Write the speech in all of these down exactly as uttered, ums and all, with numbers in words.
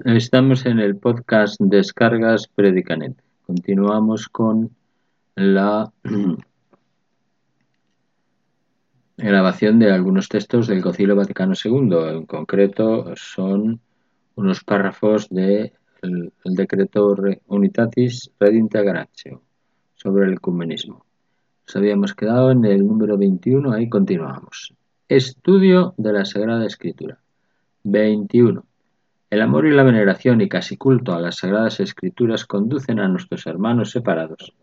Estamos en el podcast Descargas Predicanet. Continuamos con la grabación de algunos textos del Concilio Vaticano segundo. En concreto, son unos párrafos del de decreto Unitatis Redintea Gratio sobre el ecumenismo. Nos habíamos quedado en el número veintiuno, ahí continuamos. Estudio de la Sagrada Escritura. veintiuno. El amor y la veneración y casi culto a las Sagradas Escrituras conducen a nuestros hermanos separados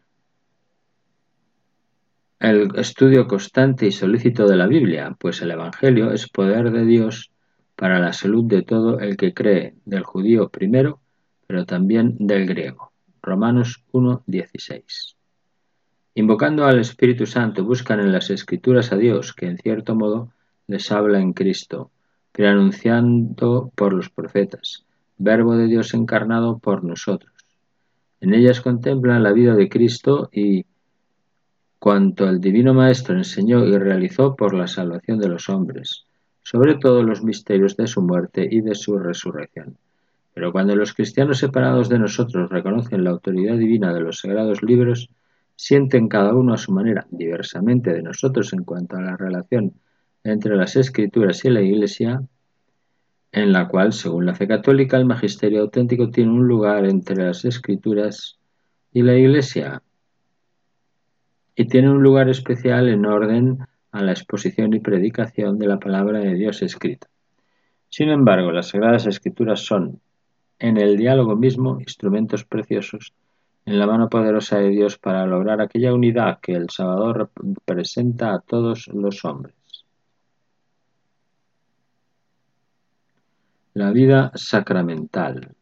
el estudio constante y solícito de la Biblia, pues el Evangelio es poder de Dios para la salud de todo el que cree, del judío primero, pero también del griego. Romanos uno dieciséis. Invocando al Espíritu Santo, buscan en las Escrituras a Dios, que en cierto modo les habla en Cristo, preanunciando por los profetas, Verbo de Dios encarnado por nosotros. En ellas contemplan la vida de Cristo y cuanto el Divino Maestro enseñó y realizó por la salvación de los hombres, sobre todo los misterios de su muerte y de su resurrección. Pero cuando los cristianos separados de nosotros reconocen la autoridad divina de los sagrados libros, sienten cada uno a su manera, diversamente de nosotros en cuanto a la relación entre las Escrituras y la Iglesia, en la cual, según la fe católica, el magisterio auténtico tiene un lugar entre las Escrituras y la Iglesia, y tiene un lugar especial en orden a la exposición y predicación de la palabra de Dios escrita. Sin embargo, las Sagradas Escrituras son, en el diálogo mismo, instrumentos preciosos en la mano poderosa de Dios para lograr aquella unidad que el Salvador representa a todos los hombres. La vida sacramental.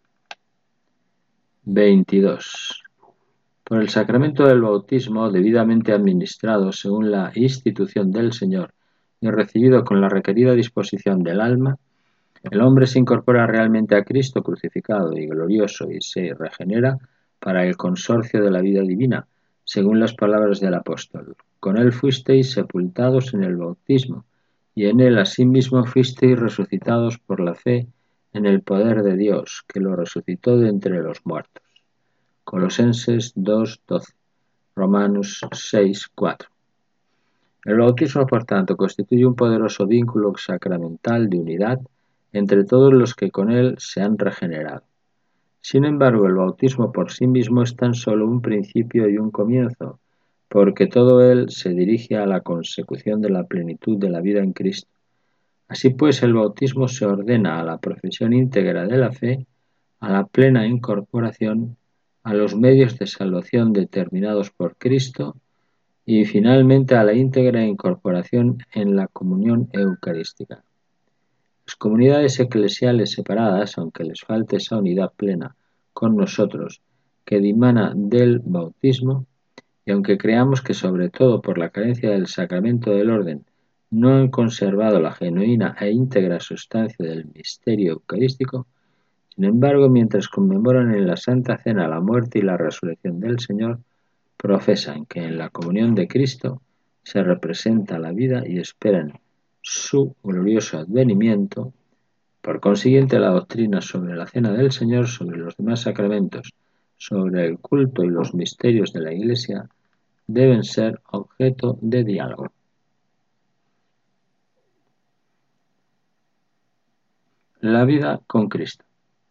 veintidós. Por el sacramento del bautismo, debidamente administrado según la institución del Señor y recibido con la requerida disposición del alma, el hombre se incorpora realmente a Cristo crucificado y glorioso y se regenera para el consorcio de la vida divina, según las palabras del apóstol. Con él fuisteis sepultados en el bautismo, y en él asimismo fuisteis resucitados por la fe en el poder de Dios, que lo resucitó de entre los muertos. Colosenses dos doce, Romanos seis cuatro. El bautismo, por tanto, constituye un poderoso vínculo sacramental de unidad entre todos los que con él se han regenerado. Sin embargo, el bautismo por sí mismo es tan solo un principio y un comienzo, porque todo él se dirige a la consecución de la plenitud de la vida en Cristo. Así pues, el bautismo se ordena a la profesión íntegra de la fe, a la plena incorporación, a los medios de salvación determinados por Cristo y finalmente a la íntegra incorporación en la comunión eucarística. Las comunidades eclesiales separadas, aunque les falte esa unidad plena con nosotros que dimana del bautismo, y aunque creamos que sobre todo por la carencia del sacramento del orden no han conservado la genuina e íntegra sustancia del misterio eucarístico, sin embargo, mientras conmemoran en la Santa Cena la muerte y la resurrección del Señor, profesan que en la comunión de Cristo se representa la vida y esperan su glorioso advenimiento. Por consiguiente, la doctrina sobre la Cena del Señor, sobre los demás sacramentos, sobre el culto y los misterios de la Iglesia deben ser objeto de diálogo. La vida con Cristo.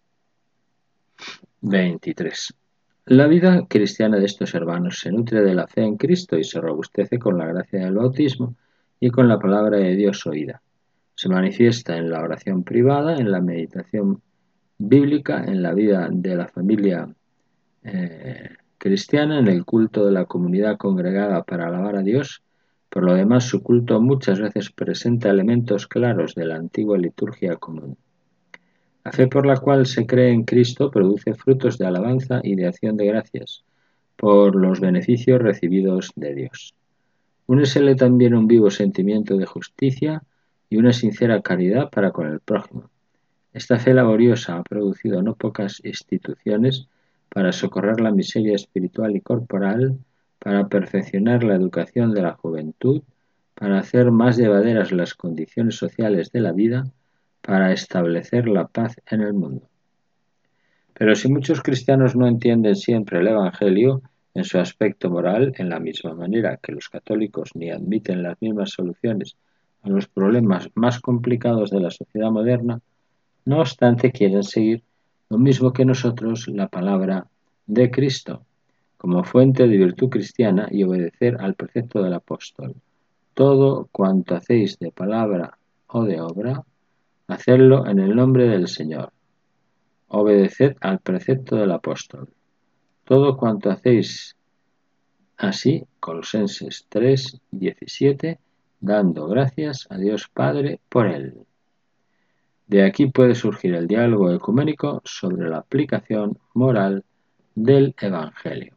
veintitrés. La vida cristiana de estos hermanos se nutre de la fe en Cristo y se robustece con la gracia del bautismo y con la palabra de Dios oída. Se manifiesta en la oración privada, en la meditación bíblica, en la vida de la familia eh, cristiana, en el culto de la comunidad congregada para alabar a Dios. Por lo demás, su culto muchas veces presenta elementos claros de la antigua liturgia común. La fe por la cual se cree en Cristo produce frutos de alabanza y de acción de gracias por los beneficios recibidos de Dios. Únesele también un vivo sentimiento de justicia y una sincera caridad para con el prójimo. Esta fe laboriosa ha producido no pocas instituciones para socorrer la miseria espiritual y corporal, para perfeccionar la educación de la juventud, para hacer más llevaderas las condiciones sociales de la vida, para establecer la paz en el mundo. Pero si muchos cristianos no entienden siempre el Evangelio en su aspecto moral, en la misma manera que los católicos ni admiten las mismas soluciones a los problemas más complicados de la sociedad moderna, no obstante quieren seguir lo mismo que nosotros la palabra de Cristo como fuente de virtud cristiana y obedecer al precepto del apóstol. Todo cuanto hacéis de palabra o de obra, hacedlo en el nombre del Señor. Obedeced al precepto del apóstol. Todo cuanto hacéis así, Colosenses tres, diecisiete, dando gracias a Dios Padre por él. De aquí puede surgir el diálogo ecuménico sobre la aplicación moral del Evangelio.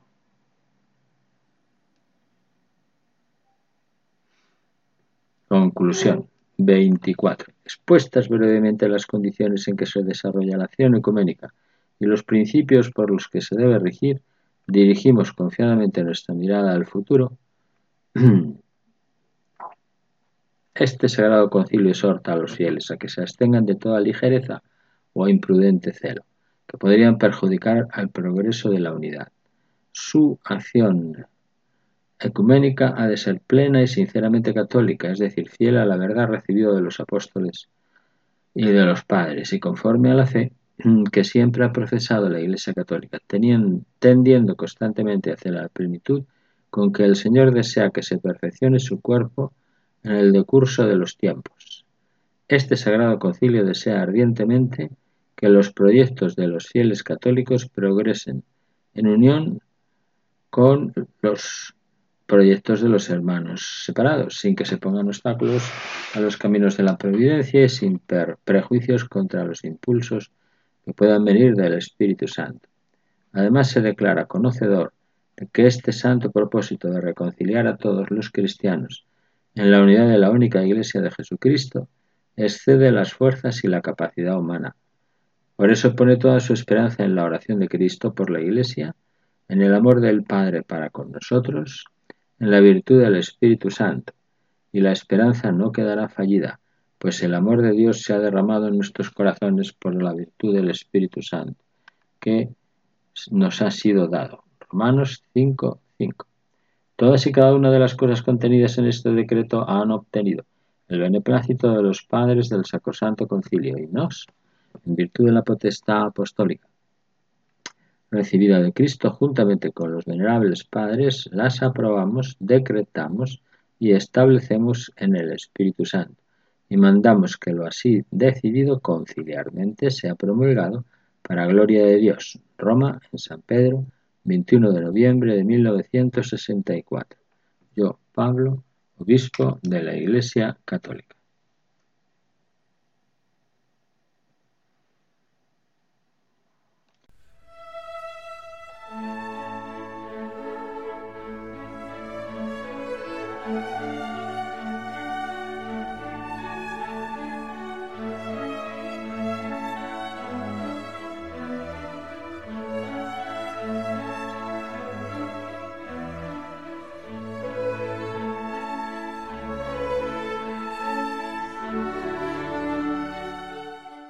Conclusión. veinticuatro. Expuestas brevemente las condiciones en que se desarrolla la acción ecuménica y los principios por los que se debe regir, dirigimos confiadamente nuestra mirada al futuro. Este Sagrado Concilio exhorta a los fieles a que se abstengan de toda ligereza o imprudente celo, que podrían perjudicar al progreso de la unidad. Su acción ecuménica ha de ser plena y sinceramente católica, es decir, fiel a la verdad recibida de los apóstoles y de los padres, y conforme a la fe que siempre ha profesado la Iglesia Católica, teniendo, tendiendo constantemente hacia la plenitud con que el Señor desea que se perfeccione su cuerpo en el decurso de los tiempos. Este Sagrado Concilio desea ardientemente que los proyectos de los fieles católicos progresen en unión con los proyectos de los hermanos separados, sin que se pongan obstáculos a los caminos de la providencia y sin prejuicios contra los impulsos que puedan venir del Espíritu Santo. Además, se declara conocedor de que este santo propósito de reconciliar a todos los cristianos en la unidad de la única Iglesia de Jesucristo excede las fuerzas y la capacidad humana. Por eso pone toda su esperanza en la oración de Cristo por la Iglesia, en el amor del Padre para con nosotros, en la virtud del Espíritu Santo, y la esperanza no quedará fallida, pues el amor de Dios se ha derramado en nuestros corazones por la virtud del Espíritu Santo, que nos ha sido dado. Romanos cinco, cinco. Todas y cada una de las cosas contenidas en este decreto han obtenido el beneplácito de los padres del Sacrosanto Concilio y nos, en virtud de la potestad apostólica recibida de Cristo juntamente con los venerables padres, las aprobamos, decretamos y establecemos en el Espíritu Santo, y mandamos que lo así decidido conciliarmente sea promulgado para gloria de Dios. Roma, en San Pedro, veintiuno de noviembre de mil novecientos sesenta y cuatro. Yo, Pablo, obispo de la Iglesia Católica. Thank you.